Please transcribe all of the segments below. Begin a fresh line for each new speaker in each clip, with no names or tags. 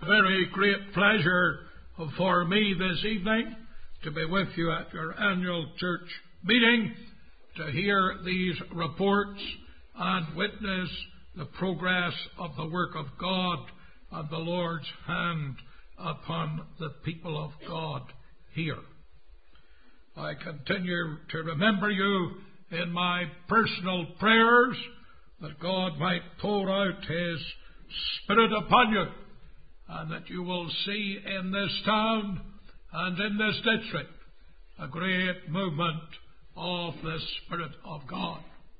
Very great pleasure for me this evening to be with you at your annual church meeting to hear these reports and witness the progress of the work of God and the Lord's hand upon the people of God here. I continue to remember you in my personal prayers that God might pour out His Spirit upon you, and that you will see in this town and in this district a great movement of the Spirit of God.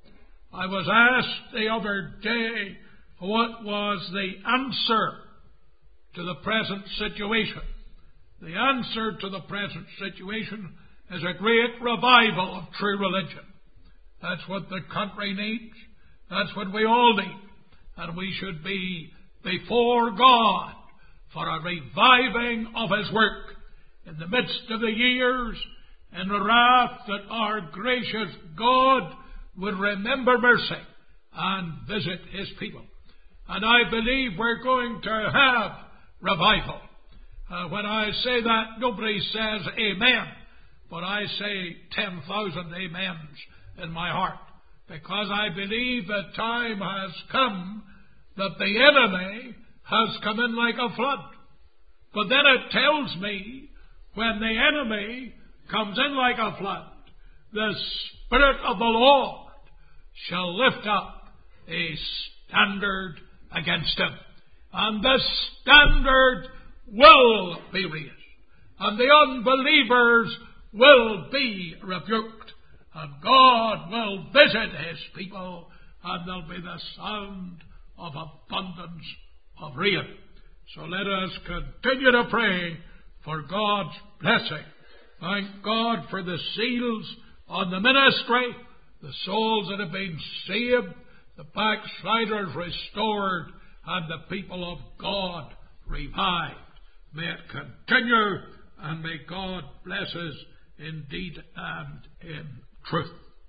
I was asked the other day what was the answer to the present situation. The answer to the present situation is a great revival of true religion. That's what the country needs. That's what we all need. And we should be before God for a reviving of His work in the midst of the years, in the wrath that our gracious God would remember mercy and visit His people. And I believe we're going to have revival. When I say that, nobody says amen, but I say 10,000 amens in my heart, because I believe the time has come that the enemy has come in like a flood. But then it tells me when the enemy comes in like a flood, the Spirit of the Lord shall lift up a standard against him. And the standard will be raised. And the unbelievers will be rebuked. And God will visit His people, and there'll be the sound of abundance of rain. So let us continue to pray for God's blessing. Thank God for the seals on the ministry, the souls that have been saved, the backsliders restored, and the people of God revived. May it continue, and may God bless us in deed and in truth.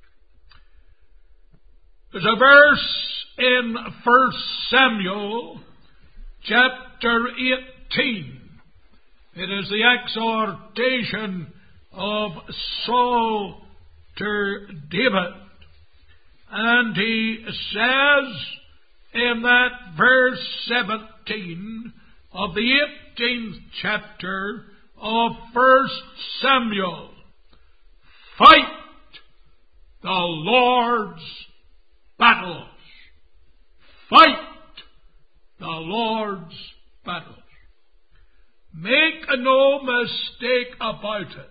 There's a verse in 1 Samuel chapter 18. It is the exhortation of Saul to David. And he says in that verse 17 of the 18th chapter of 1 Samuel, fight the Lord's battles. Fight the Lord's battles. Make no mistake about it.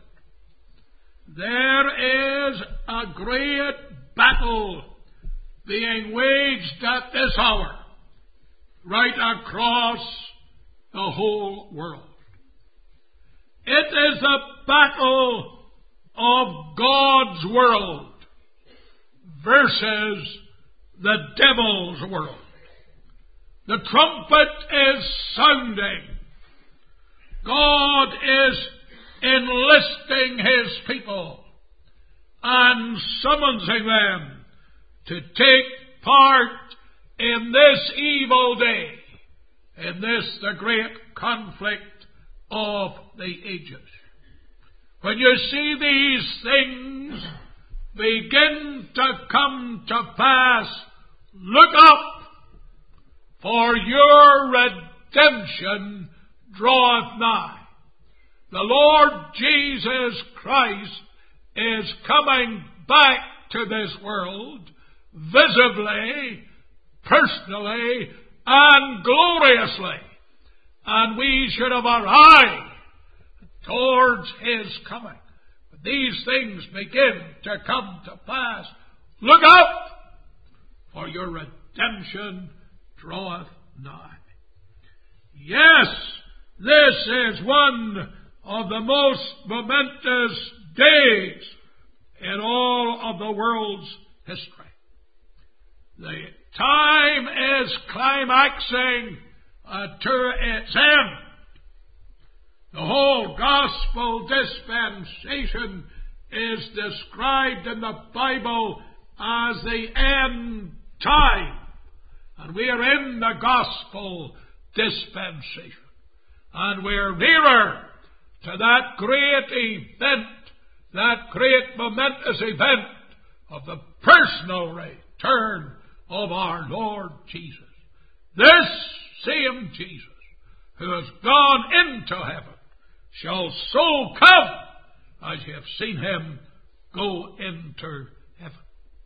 There is a great battle being waged at this hour right across the whole world. It is a battle of God's world versus the devil's world. The trumpet is sounding. God is enlisting His people and summoning them to take part in this evil day, in this the great conflict of the ages. When you see these things begin to come to pass, look up, for your redemption draweth nigh. The Lord Jesus Christ is coming back to this world visibly, personally, and gloriously. And we should have our eye towards His coming. When these things begin to come to pass, look up, for your redemption draweth nigh. Yes, this is one of the most momentous days in all of the world's history. The time is climaxing to its end. The whole gospel dispensation is described in the Bible as the end time. And we are in the gospel dispensation. And we're nearer to that great event, that great momentous event of the personal return of our Lord Jesus. This same Jesus who has gone into heaven shall so come as you have seen him go into heaven.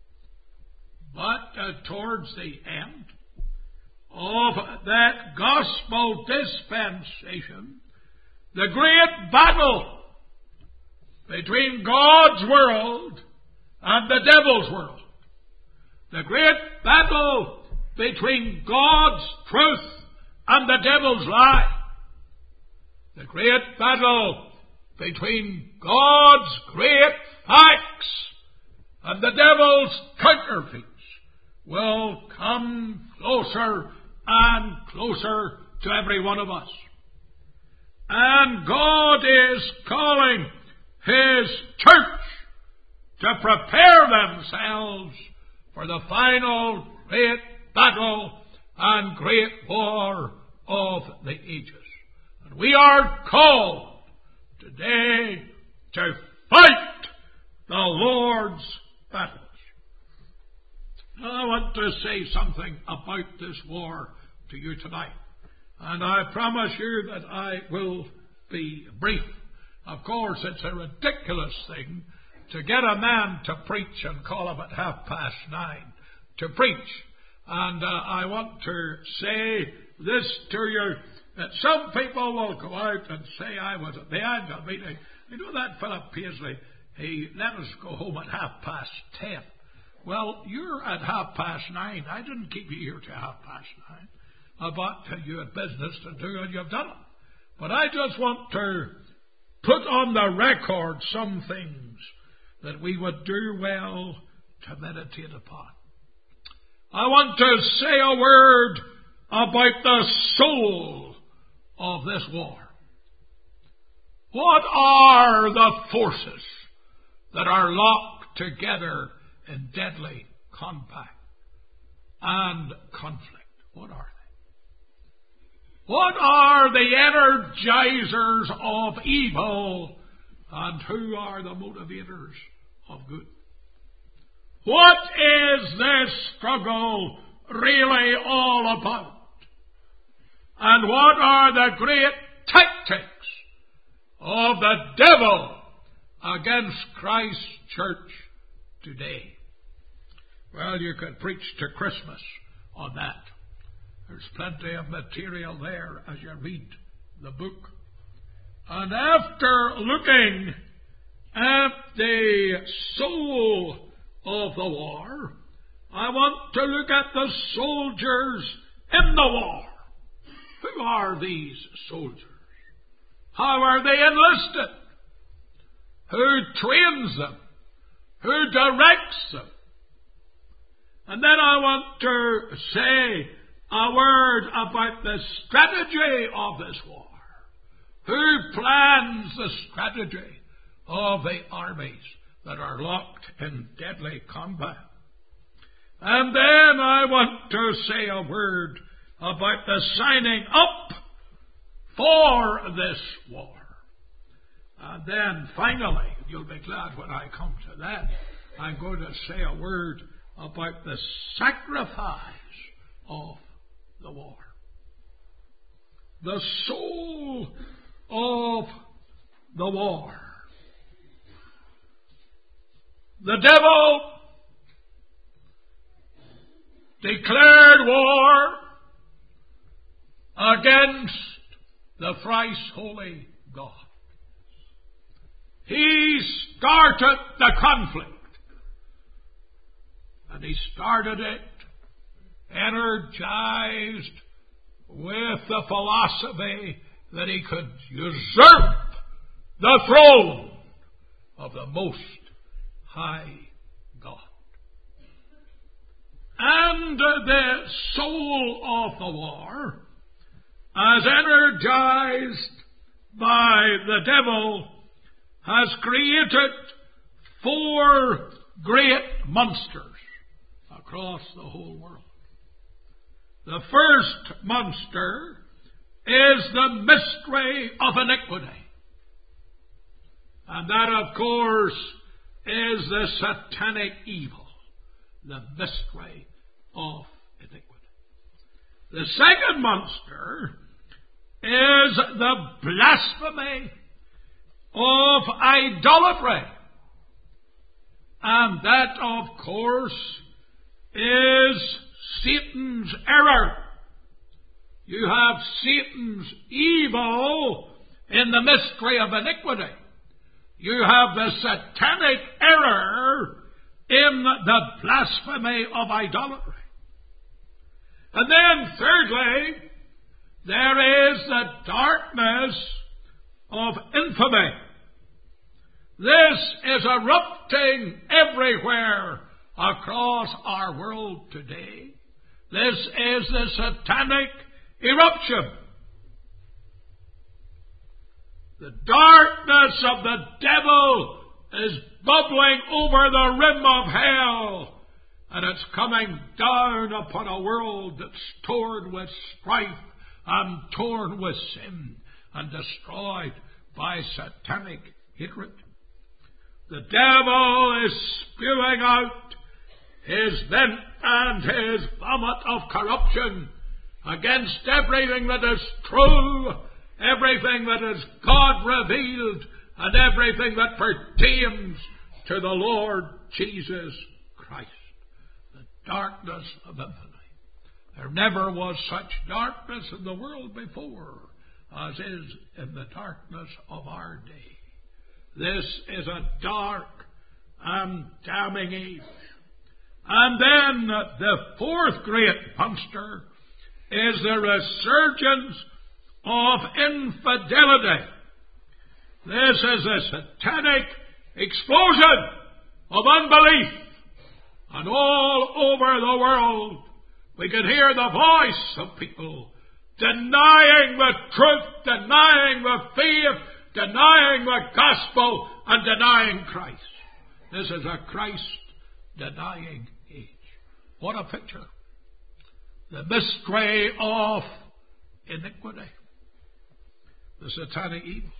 But towards the end of that gospel dispensation, the great battle between God's world and the devil's world, the great battle between God's truth and the devil's lie, the great battle between God's great facts and the devil's counterfeits will come closer and closer to every one of us. And God is calling His church to prepare themselves for the final great battle and great war of the ages. And we are called today to fight the Lord's battles. I want to say something about this war to you tonight. And I promise you that I will be brief. Of course, it's a ridiculous thing to get a man to preach and call him at 9:30 to preach. And I want to say this to you, that some people will go out and say, I was at the annual meeting. You know that Philip Paisley, he let us go home at 10:30. Well, you're at 9:30. I didn't keep you here till 9:30. But you had business to do and you've done it. But I just want to put on the record some things that we would do well to meditate upon. I want to say a word about the soul of this war. What are the forces that are locked together in deadly combat and conflict? What are they? What are the energizers of evil, and who are the motivators of good? What is this struggle really all about? And what are the great tactics of the devil against Christ's church today? Well, you could preach to Christmas on that. There's plenty of material there as you read the book. And after looking at the soul of the war, I want to look at the soldiers in the war. Who are these soldiers? How are they enlisted? Who trains them? Who directs them? And then I want to say a word about the strategy of this war. Who plans the strategy of the armies that are locked in deadly combat? And then I want to say a word about the signing up for this war. And then finally, you'll be glad when I come to that, I'm going to say a word about the sacrifice of the war. The soul of the war. The devil declared war against the thrice holy God. He started the conflict. And he started it energized with the philosophy that he could usurp the throne of the Most High God. And the soul of the war, as energized by the devil, has created 4 great monsters across the whole world. The first monster is the mystery of iniquity. And that, of course, is the satanic evil, the mystery of iniquity. The second monster is the blasphemy of idolatry. And that, of course, is Satan's error. You have Satan's evil in the mystery of iniquity. You have the satanic error in the blasphemy of idolatry. And then, thirdly, there is the darkness of infamy. This is erupting everywhere across our world today. This is the satanic eruption. The darkness of the devil is bubbling over the rim of hell, and it's coming down upon a world that's torn with strife and torn with sin and destroyed by satanic hatred. The devil is spewing out his vent and his vomit of corruption against everything that is true, everything that is God revealed, and everything that pertains to the Lord Jesus Christ. The darkness of infamy. There never was such darkness in the world before as is in the darkness of our day. This is a dark and damning age. And then the fourth great monster is the resurgence of infidelity. This is a satanic explosion of unbelief. And all over the world, we can hear the voice of people denying the truth, denying the faith, denying the gospel, and denying Christ. This is a Christ-denying age. What a picture. The mystery of iniquity. The satanic evil.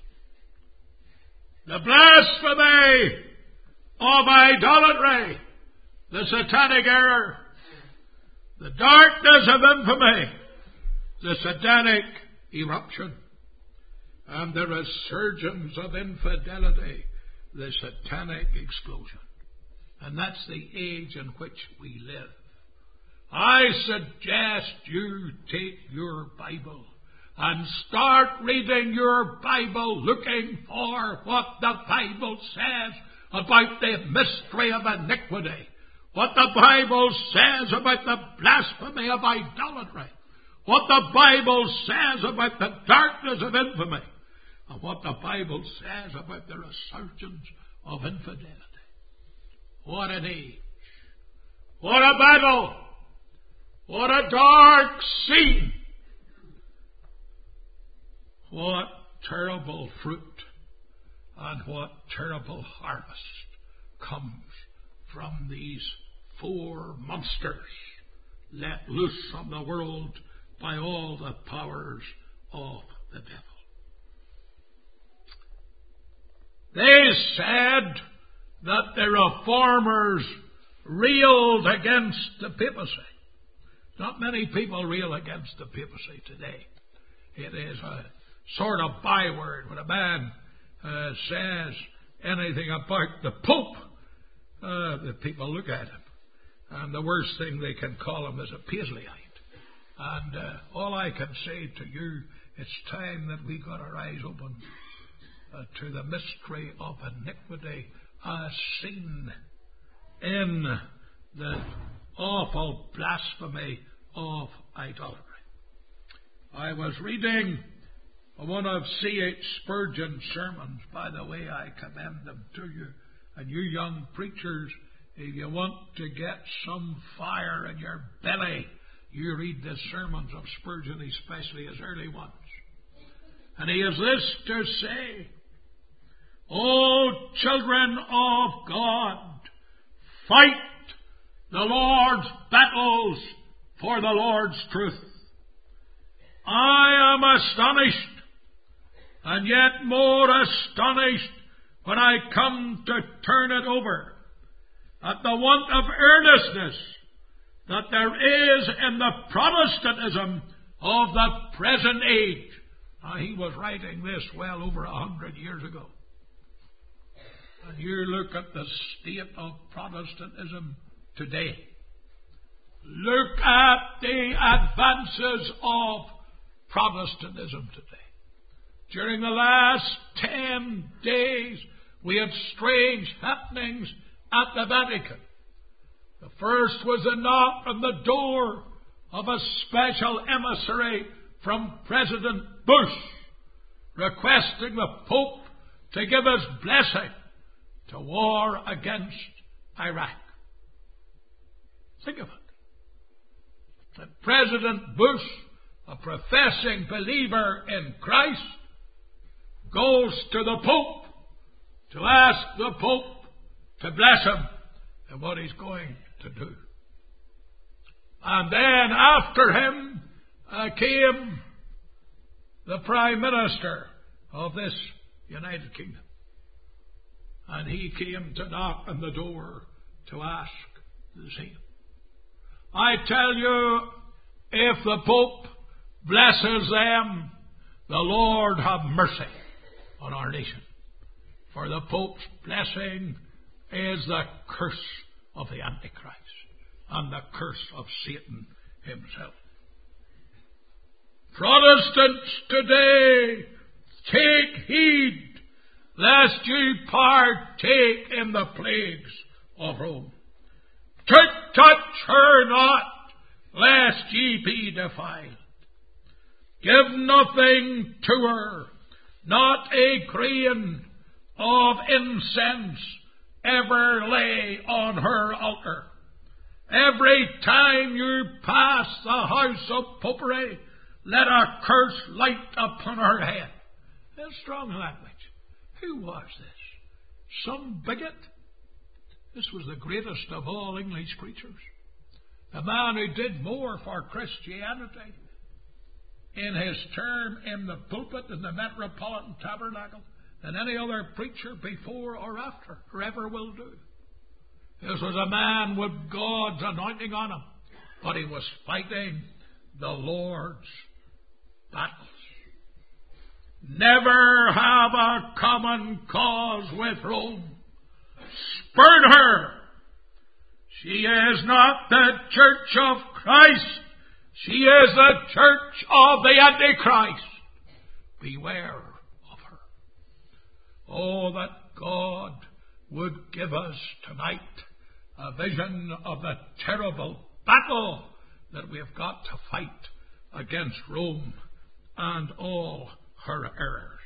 The blasphemy of idolatry. The satanic error. The darkness of infamy. The satanic eruption. And the resurgence of infidelity. The satanic explosion. And that's the age in which we live. I suggest you take your Bible and start reading your Bible looking for what the Bible says about the mystery of iniquity. What the Bible says about the blasphemy of idolatry. What the Bible says about the darkness of infamy. And what the Bible says about the resurgence of infidelity. What an age. What a battle. What a dark scene. What terrible fruit and what terrible harvest comes from these four monsters let loose on the world by all the powers of the devil. They said that the reformers railed against the papacy. Not many people rail against the papacy today. It is a sort of byword. When a man says anything about the Pope, the people look at him. And the worst thing they can call him is a Paisleyite. And all I can say to you, it's time that we got our eyes open to the mystery of iniquity as seen in the awful blasphemy of idolatry. I was reading one of C.H. Spurgeon's sermons. By the way, I commend them to you. And you young preachers, if you want to get some fire in your belly, you read the sermons of Spurgeon, especially his early ones. And he has this to say: O children of God, fight the Lord's battles for the Lord's truth. I am astonished, and yet more astonished when I come to turn it over, at the want of earnestness that there is in the Protestantism of the present age. Now, he was writing this well over 100 years ago. And you look at the state of Protestantism today. Look at the advances of Protestantism today. During the last 10 days, we had strange happenings at the Vatican. The first was a knock on the door of a special emissary from President Bush, requesting the Pope to give his blessing to war against Iraq. Think of it. That President Bush, a professing believer in Christ, goes to the Pope to ask the Pope to bless him in what he's going to do. And then after him came the Prime Minister of this United Kingdom. And he came to knock on the door to ask the same. I tell you, if the Pope blesses them, the Lord have mercy on our nation. For the Pope's blessing is the curse of the Antichrist and the curse of Satan himself. Protestants today, take heed lest you partake in the plagues of Rome. Touch her not, lest ye be defiled. Give nothing to her, not a grain of incense ever lay on her altar. Every time you pass the house of popery, let a curse light upon her head. That's strong language. Who was this? Some bigot? This was the greatest of all English preachers. The man who did more for Christianity in his term in the pulpit in the Metropolitan Tabernacle than any other preacher before or after or ever will do. This was a man with God's anointing on him, but he was fighting the Lord's battles. Never have a common cause with Rome. Spurn her. She is not the church of Christ. She is the church of the Antichrist. Beware of her. Oh, that God would give us tonight a vision of the terrible battle that we have got to fight against Rome and all her errors.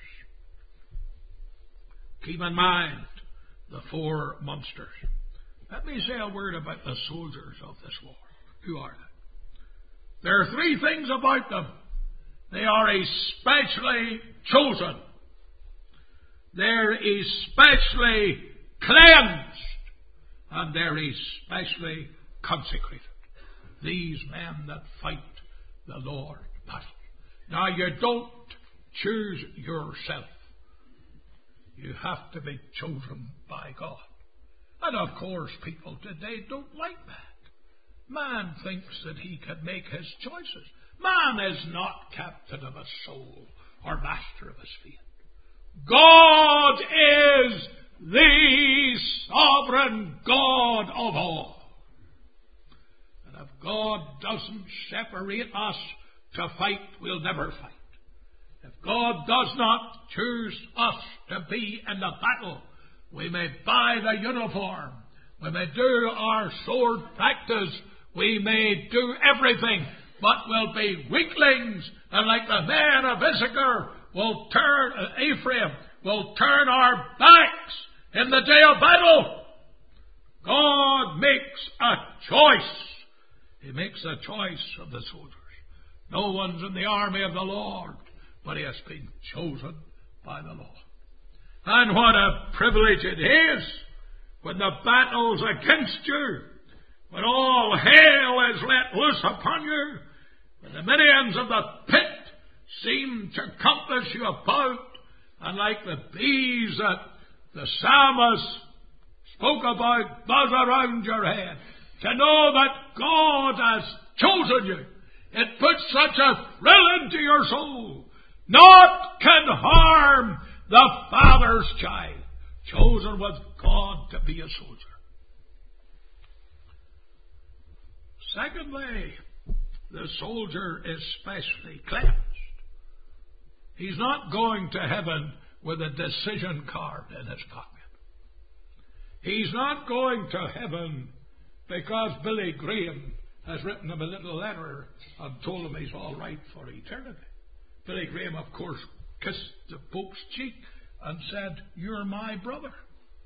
Keep in mind the four monsters. Let me say a word about the soldiers of this war. Who are they? There are three things about them. They are especially chosen. They're especially cleansed. And they're especially consecrated. These men that fight the Lord's battle. Now, you don't choose yourself. You have to be chosen by God. And of course, people today don't like that. Man thinks that he can make his choices. Man is not captain of his soul or master of his fate. God is the sovereign God of all. And if God doesn't separate us to fight, we'll never fight. If God does not choose us to be in the battle, we may buy the uniform, we may do our sword practice, we may do everything, but we'll be weaklings, and like the men of Issachar, Ephraim will turn our backs in the day of battle. God makes a choice. He makes a choice of the soldiers. No one's in the army of the Lord, but he has been chosen by the Lord. And what a privilege it is when the battle's against you, when all hell is let loose upon you, when the minions of the pit seem to compass you about, and like the bees that the psalmist spoke about buzz around your head, to know that God has chosen you. It puts such a thrill into your soul. Naught can harm the Father's child, chosen with God to be a soldier. Secondly, the soldier is specially cleansed. He's not going to heaven with a decision card in his pocket. He's not going to heaven because Billy Graham has written him a little letter and told him he's all right for eternity. Billy Graham, of course, kissed the Pope's cheek and said, "You're my brother."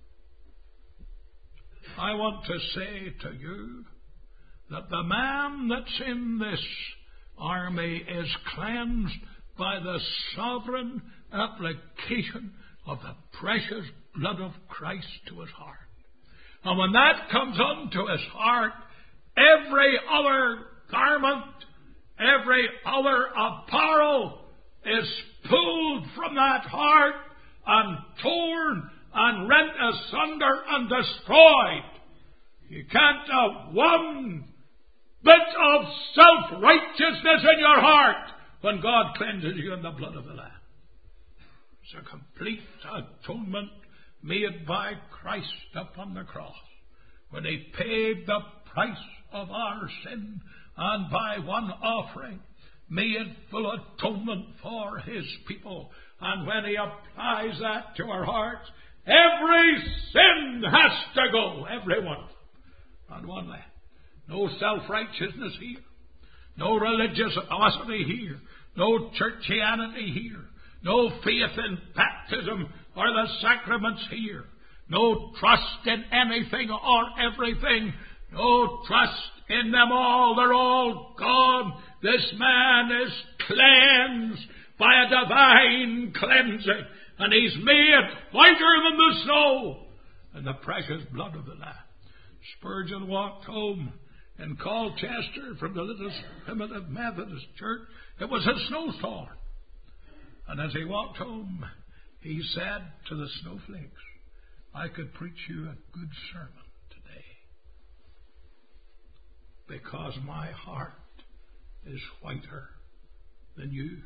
I want to say to you that the man that's in this army is cleansed by the sovereign application of the precious blood of Christ to his heart. And when that comes unto his heart, every other garment, every other apparel is pulled from that heart and torn and rent asunder and destroyed. You can't have one bit of self-righteousness in your heart when God cleanses you in the blood of the Lamb. It's a complete atonement made by Christ upon the cross, when he paid the price of our sin, and by one offering made full atonement for his people. And when he applies that to our hearts, every sin has to go, every one. And one left. No self-righteousness here. No religiosity here. No churchianity here. No faith in baptism or the sacraments here. No trust in anything or everything. No trust in them all. They're all gone. This man is cleansed by a divine cleansing, and he's made whiter than the snow in the precious blood of the Lamb. Spurgeon walked home in Colchester from the little primitive Methodist church. It was a snowstorm. And as he walked home, he said to the snowflakes, "I could preach you a good sermon today, because my heart is whiter than you.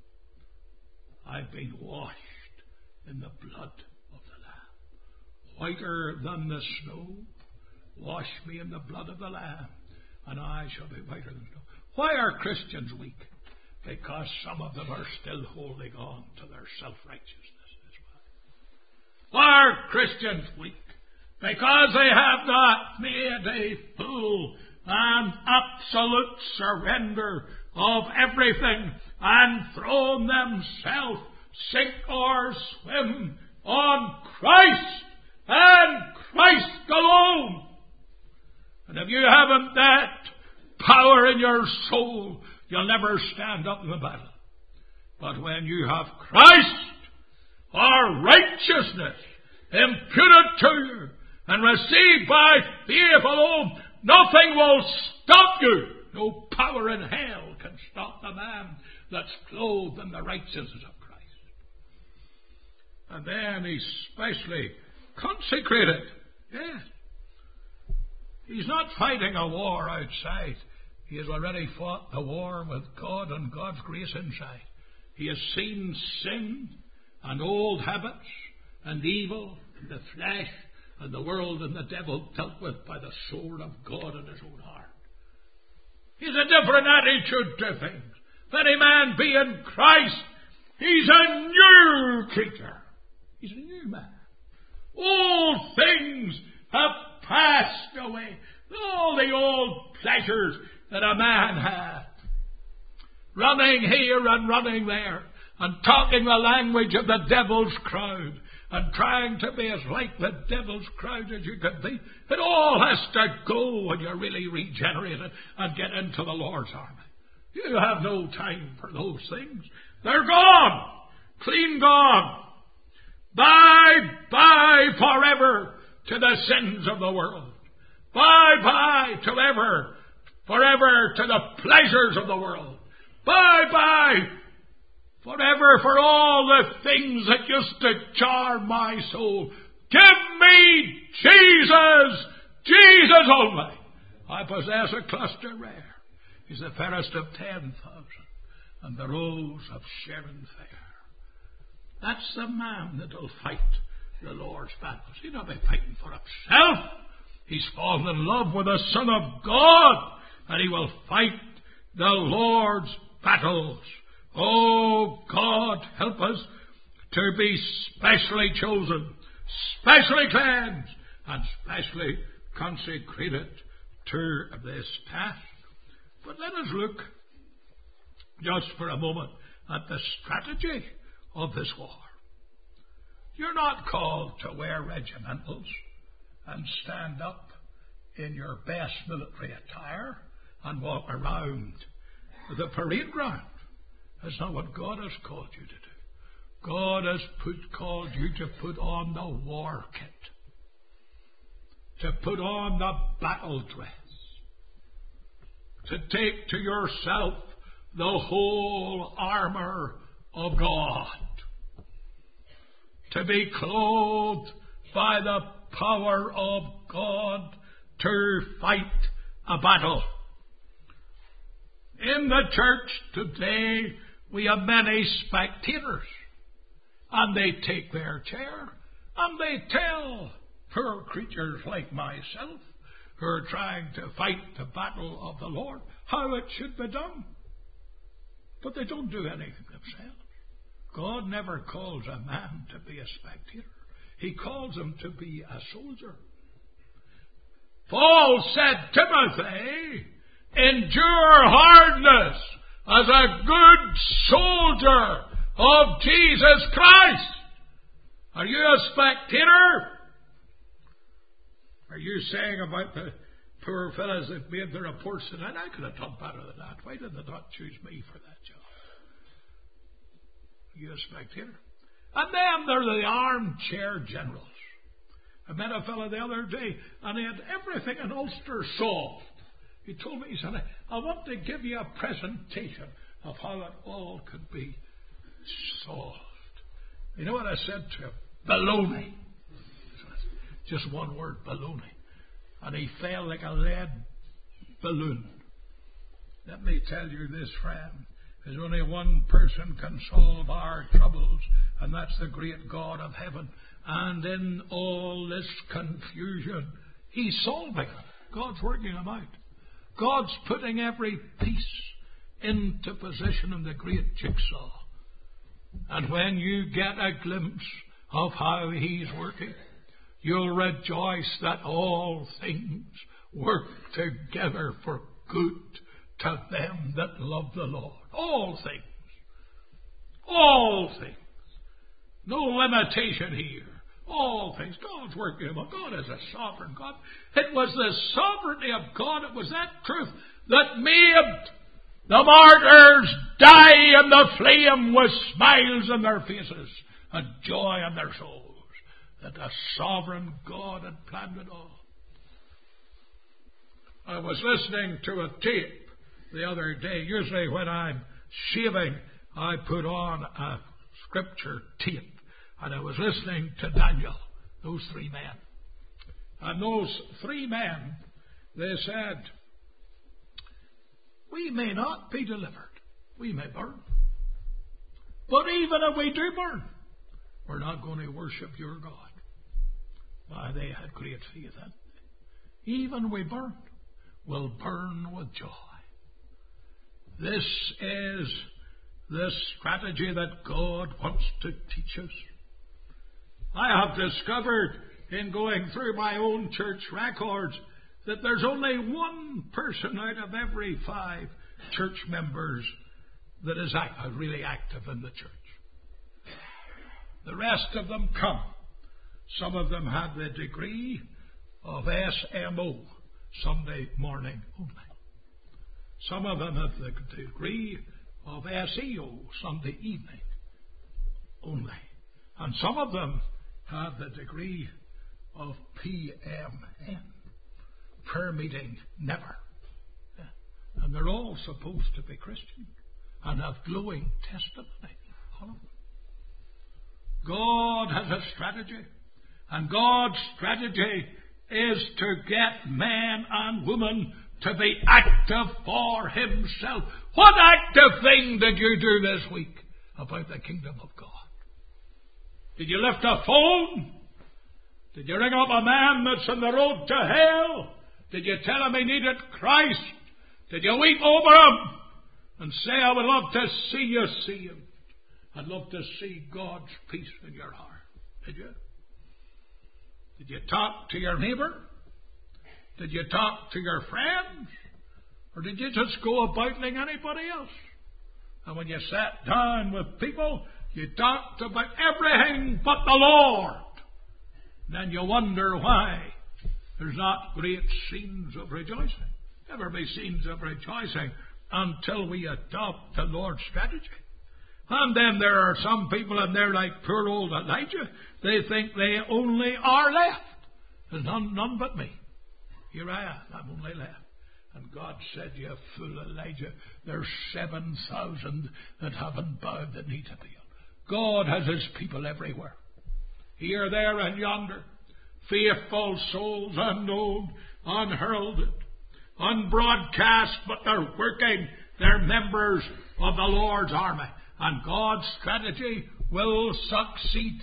I've been washed in the blood of the Lamb. Whiter than the snow. Wash me in the blood of the Lamb, and I shall be whiter than snow." Why are Christians weak? Because some of them are still holding on to their self-righteousness as well. Why are Christians weak? Because they have not made a full and absolute surrender of everything and thrown themselves, sink or swim, on Christ and Christ alone. And if you haven't that power in your soul, you'll never stand up in the battle. But when you have Christ, our righteousness, imputed to you and received by faith alone, nothing will stop you. No power in hell can stop the man that's clothed in the righteousness of Christ. And then he's specially consecrated. Yes. He's not fighting a war outside. He has already fought the war with God and God's grace inside. He has seen sin and old habits and evil and the flesh and the world and the devil dealt with by the sword of God in his own heart. He has a different attitude to things. If any man be in Christ, he's a new creature. He's a new man. All things have passed away. All the old pleasures that a man had, running here and running there, and talking the language of the devil's crowd, and trying to be as like the devil's crowd as you could be, it all has to go when you're really regenerated and get into the Lord's army. You have no time for those things. They're gone. Clean gone. Bye-bye forever to the sins of the world. Bye-bye to forever to the pleasures of the world. Bye-bye forever for all the things that used to jar my soul. Give me Jesus, Jesus only. I possess a cluster rare. He's the fairest of 10,000, and the rose of Sharon fair. That's the man that'll fight the Lord's battles. He'll not be fighting for himself. He's fallen in love with the Son of God, and he will fight the Lord's battles. Oh, God, help us to be specially chosen, specially cleansed, and specially consecrated to this task. But let us look just for a moment at the strategy of this war. You're not called to wear regimentals and stand up in your best military attire and walk around the parade ground. That's not what God has called you to do. God has called you to put on the war kit, to put on the battle dress, to take to yourself the whole armor of God, to be clothed by the power of God to fight a battle. In the church today, we have many spectators, and they take their chair and they tell poor creatures like myself who are trying to fight the battle of the Lord how it should be done. But they don't do anything themselves. God never calls a man to be a spectator. He calls him to be a soldier. Paul said, Timothy, endure hardness as a good soldier of Jesus Christ. Are you a spectator? Are you saying about the poor fellows that made the reports tonight, I could have done better than that. Why did they not choose me for that job? Are you a spectator? And then there are the armchair generals. I met a fellow the other day, and he had everything in Ulster solved. He told me, he said, I want to give you a presentation of how it all could be solved. You know what I said to him? Baloney. Just one word, baloney. And he fell like a lead balloon. Let me tell you this, friend. There's only one person can solve our troubles, and that's the great God of heaven. And in all this confusion, He's solving them. God's working them out. God's putting every piece into position in the great jigsaw. And when you get a glimpse of how He's working, you'll rejoice that all things work together for good to them that love the Lord. All things. All things. No limitation here. All things. God's working. God is a sovereign God. It was the sovereignty of God. It was that truth that made the martyrs die in the flame with smiles on their faces and joy in their souls. That the sovereign God had planned it all. I was listening to a tape the other day. Usually when I'm shaving, I put on a scripture tape. And I was listening to Daniel, those three men. And those three men, they said, we may not be delivered. We may burn. But even if we do burn, we're not going to worship your God. Why, they had great faith in it. Even we burned, we'll burn with joy. This is the strategy that God wants to teach us. I have discovered in going through my own church records that there's only one person out of every 5 church members that is really active in the church. The rest of them come. Some of them have the degree of SMO, Sunday morning only. Some of them have the degree of SEO, Sunday evening only. And some of them have the degree of PMN, prayer meeting never. And they're all supposed to be Christian and have glowing testimony. follow? God has a strategy. And God's strategy is to get man and woman to be active for Himself. What active thing did you do this week about the kingdom of God? Did you lift a phone? Did you ring up a man that's on the road to hell? Did you tell him he needed Christ? Did you weep over him and say, I would love to see you see Him? I'd love to see God's peace in your heart. Did you? Did you talk to your neighbour? Did you talk to your friends? Or did you just go about like anybody else? And when you sat down with people, you talked about everything but the Lord. Then you wonder why there's not great scenes of rejoicing. Never be scenes of rejoicing until we adopt the Lord's strategy. And then there are some people, and they're like poor old Elijah. They think they only are left. There's none but me. Here I am. I'm only left. And God said, you fool Elijah, there's 7,000 that haven't bowed the knee to Baal. God has His people everywhere. Here, there, and yonder. Faithful souls, unknown, unheralded, unbroadcast, but they're working. They're members of the Lord's army. And God's strategy will succeed.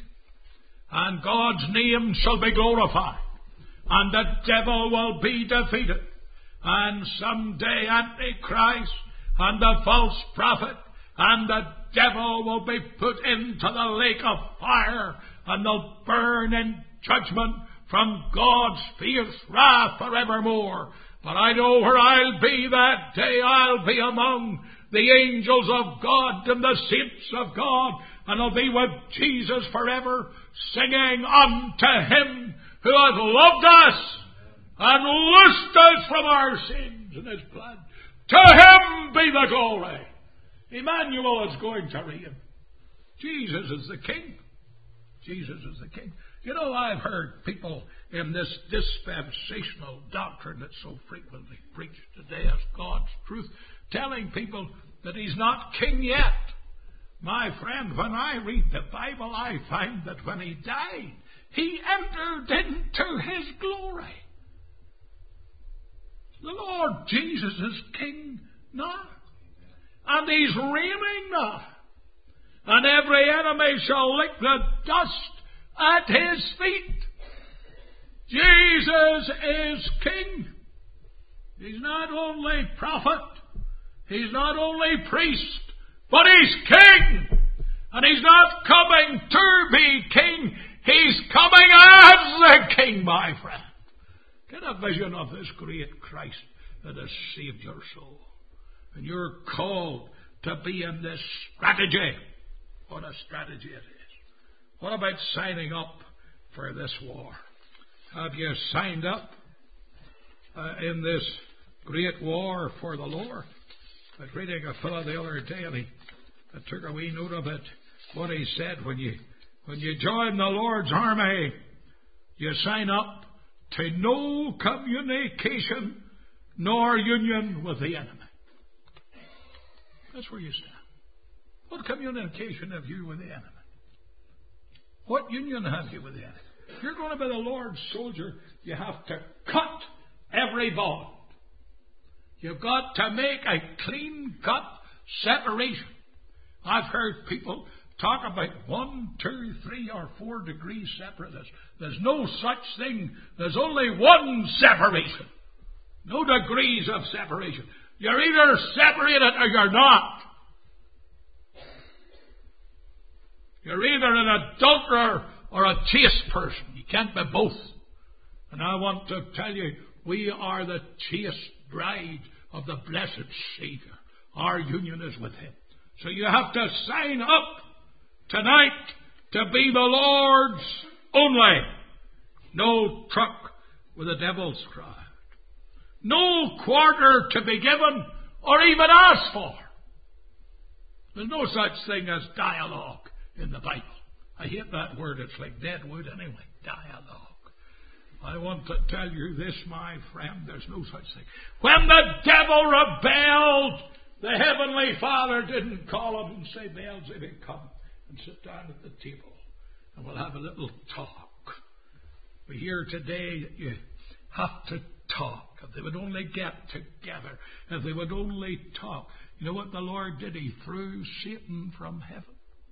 And God's name shall be glorified. And the devil will be defeated. And someday Antichrist and the false prophet and the devil will be put into the lake of fire, and they'll burn in judgment from God's fierce wrath forevermore. But I know where I'll be that day. I'll be among the angels of God and the saints of God, and I'll be with Jesus forever, singing unto Him who hath loved us and loosed us from our sins in His blood. To Him be the glory. Emmanuel is going to reign. Jesus is the King. Jesus is the King. You know, I've heard people in this dispensational doctrine that's so frequently preached today as God's truth, telling people that He's not King yet. My friend, when I read the Bible, I find that when He died, He entered into His glory. The Lord Jesus is King now. And He's reigning now. And every enemy shall lick the dust at His feet. Jesus is King. He's not only prophet. He's not only priest. But He's King. And He's not coming to be King. He's coming as the King, my friend. Get a vision of this great Christ that has saved your soul. And you're called to be in this strategy. What a strategy it is. What about signing up for this war? Have you signed up in this great war for the Lord? I was reading a fellow the other day, and I took a wee note of it. What he said, when you join the Lord's army, you sign up to no communication nor union with the enemy. That's where you stand. What communication have you with the enemy? What union have you with the enemy? If you're going to be the Lord's soldier, you have to cut every bond. You've got to make a clean-cut separation. I've heard people talk about 1, 2, 3, or 4 degree separateness. There's no such thing. There's only one separation. No degrees of separation. You're either separated or you're not. You're either an adulterer or a chaste person. You can't be both. And I want to tell you, we are the chaste bride of the blessed Savior. Our union is with Him. So you have to sign up tonight to be the Lord's only. No truck with a devil's crowd. No quarter to be given or even asked for. There's no such thing as dialogue in the Bible. I hate that word. It's like dead wood anyway. Dialogue. I want to tell you this, my friend. There's no such thing. When the devil rebelled, the Heavenly Father didn't call him and say, Beelzebub, come. and sit down at the table and we'll have a little talk. We hear today that you have to talk. If they would only get together, if they would only talk. You know what the Lord did? He threw Satan from heaven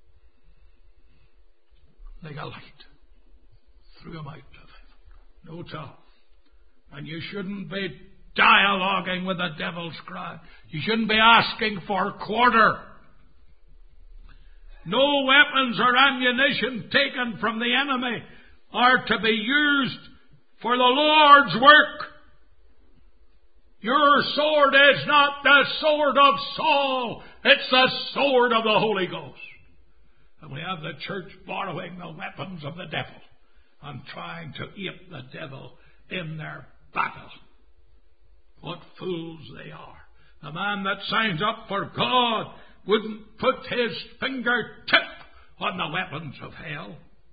like a light. Threw him out of heaven. No talk. And you shouldn't be dialoguing with the devil's crowd. You shouldn't be asking for quarter. No weapons or ammunition taken from the enemy are to be used for the Lord's work. Your sword is not the sword of Saul. It's the sword of the Holy Ghost. And we have the church borrowing the weapons of the devil and trying to ape the devil in their battle. What fools they are. The man that signs up for God wouldn't put his fingertip on the weapons of hell.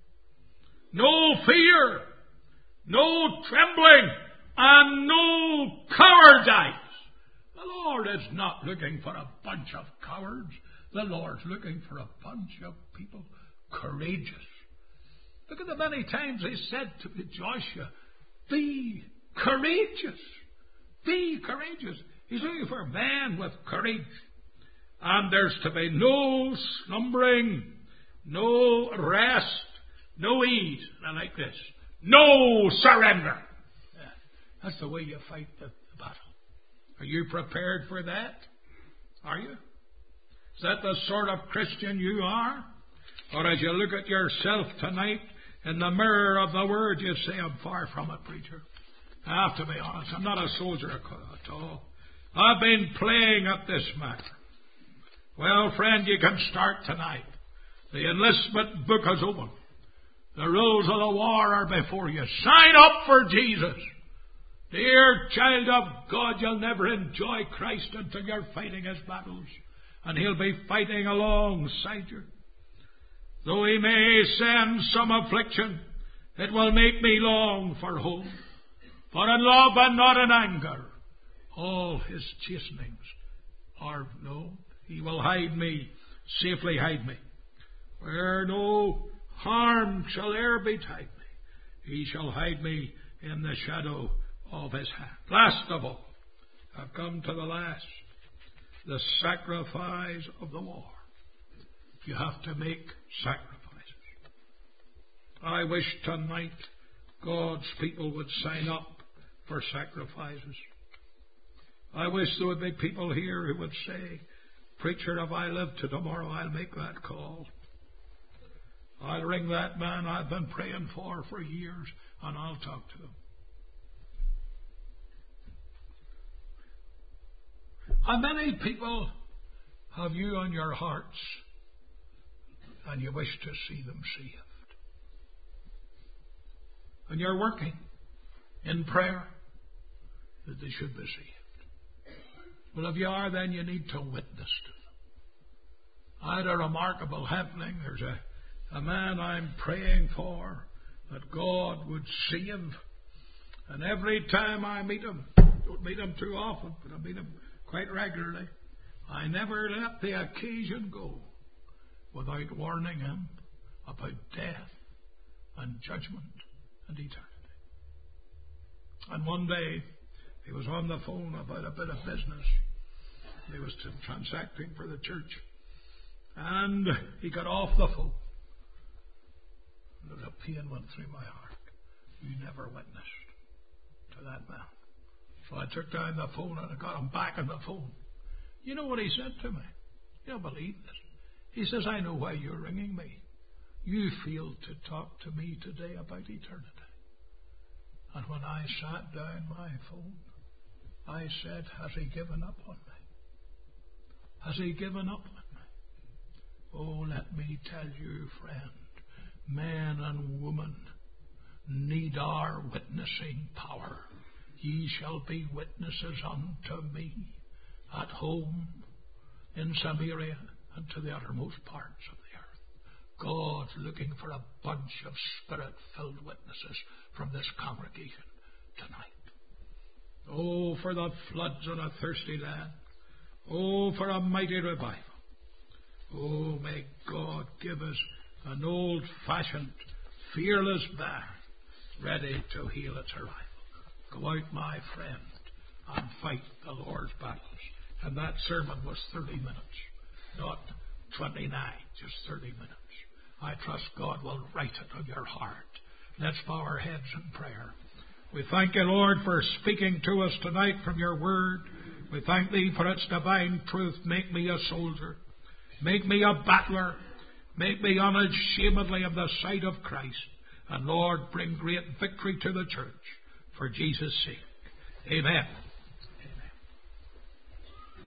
No fear, no trembling, and no cowardice. The Lord is not looking for a bunch of cowards. The Lord's looking for a bunch of people courageous. Look at the many times He said to Joshua, be courageous. Be courageous. He's looking for a man with courage. And there's to be no slumbering, no rest, no ease. And I like this. No surrender. Yeah, that's the way you fight the battle. Are you prepared for that? Are you? Is that the sort of Christian you are? Or as you look at yourself tonight in the mirror of the Word, you say, I'm far from it, preacher. I have to be honest. I'm not a soldier at all. I've been playing at this matter. Well, friend, you can start tonight. The enlistment book is open. The rules of the war are before you. Sign up for Jesus. Dear child of God, you'll never enjoy Christ until you're fighting His battles. And He'll be fighting alongside you. Though He may send some affliction, it will make me long for home. For in love and not in anger, all His chastenings are known. He will hide me, safely hide me, where no harm shall e'er betide me. He shall hide me in the shadow of His hand. Last of all, I've come to the last, the sacrifice of the war. You have to make sacrifices. I wish tonight God's people would sign up for sacrifices. I wish there would be people here who would say, preacher, if I live to tomorrow, I'll make that call. I'll ring that man I've been praying for years, and I'll talk to him. How many people have you on your hearts and you wish to see them saved? And you're working in prayer that they should be saved. Well, if you are, then you need to witness to them. I had a remarkable happening. There's a man I'm praying for that God would save. And every time I meet him, don't meet him too often, but I meet him quite regularly, I never let the occasion go without warning him about death and judgment and eternity. And one day, he was on the phone about a bit of business. He was transacting for the church. And he got off the phone. And a pain went through my heart. You never witnessed to that man. So I took down the phone and I got him back on the phone. You know what he said to me? You'll believe this. He says, I know why you're ringing me. You feel to talk to me today about eternity. And when I sat down my phone, I said, has He given up on me? Has He given up on me? Oh, let me tell you, friend, men and women need our witnessing power. Ye shall be witnesses unto me at home, in Samaria, and to the uttermost parts of the earth. God's looking for a bunch of Spirit-filled witnesses from this congregation tonight. Oh, for the floods on a thirsty land. Oh, for a mighty revival. Oh, may God give us an old-fashioned, fearless man ready to heal its arrival. Go out, my friend, and fight the Lord's battles. And that sermon was 30 minutes, not 29, just 30 minutes. I trust God will write it on your heart. Let's bow our heads in prayer. We thank you, Lord, for speaking to us tonight from your word. We thank thee for its divine truth. Make me a soldier. Make me a battler. Make me unashamedly of the sight of Christ. And Lord, bring great victory to the church for Jesus' sake. Amen.